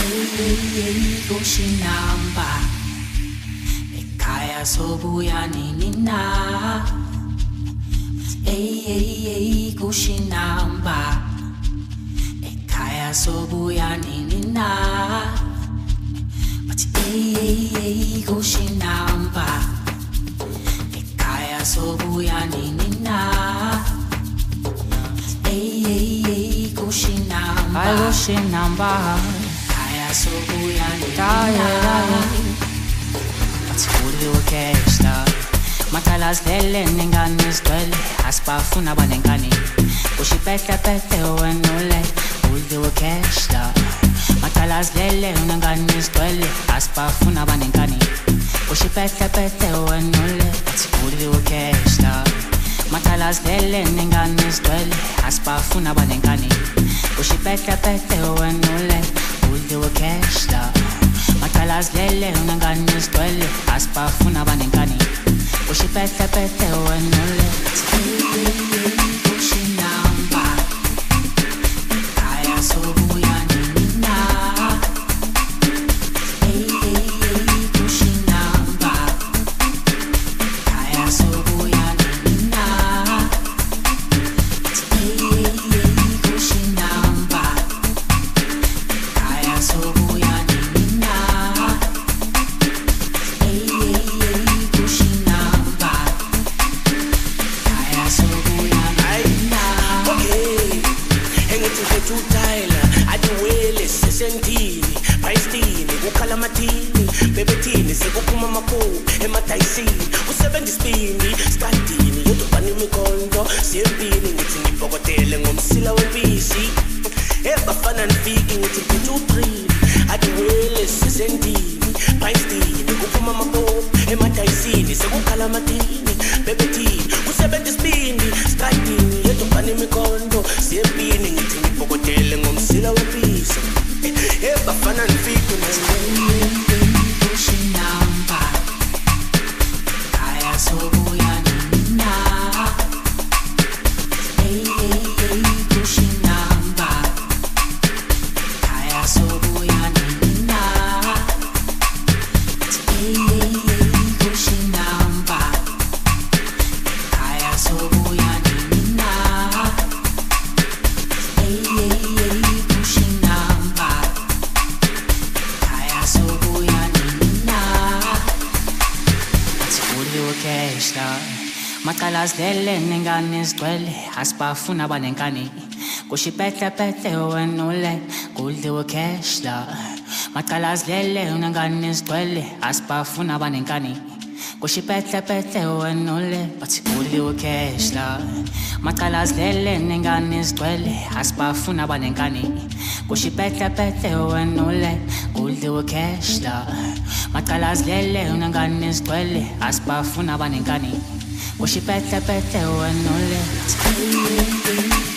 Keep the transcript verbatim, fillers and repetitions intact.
kushinamba ekhaya sobuya nini na hey kushinamba ekhaya sobuya nini na but hey kushinamba ekhaya sobuya nini na hey kushinamba kushinamba sobuya nina Athuli ukeshla Matalas dele nengani stwele Aspafuna banengani Kushipete pete wenule Uli ukeshla Matalas dele nengani stwele Aspafuna banengani Kushipete pete wenule Athuli ukeshla Matalas dele nengani stwele Aspafuna banengani Kushipete pete wenule Uldiwe keshla Matalas lele unangani stwele Aspafuna banenkani Ushipete pete wenule Ushinamba Kaya sobuya nina Hey hey hey Ushinamba Kaya sobuya nina Hey hey hey Ushinamba sobuya nina hey hey kushinamba kaya sobuya nina okay engithi ngethutayila adiwele sesentini bayistini ukhala mathini bebethini sekuphuma amaphupho ematayisini usebenza isipini standini yodobana imikondo siyempini ngithi ngibhokotele ngomsila wempisi ebafana nifiki ngithi two three adiwele sisendini bayistini kuphuma amaphupho ematayisini sekukhala amathini bebethini usebenza isipini standini yodobana imikondo siyempini ngithi ngibhokotele ngomsila wempisi ebafana nifiki kushinamba kaya sobuya nina hey hey hey kushinamba kaya sobuya nina hey hey hey kushinamba kaya sobuya nina hey hey hey kushinamba kaya sobuya nina Athuli ukeshla Matalas dele nengani stwele Aspafuna banenkani Kushipete pete wenule Kuldiwe keshla Matalas dele nengani stwele Aspafuna banenkani Kushipete pete wenule Kuldiwe keshla Matalas dele nengani stwele Aspafuna banenkani Kushipete pete wenule Kuldiwe keshla Matalas dele nengani stwele Aspafuna banenkani Kushipete pete wenule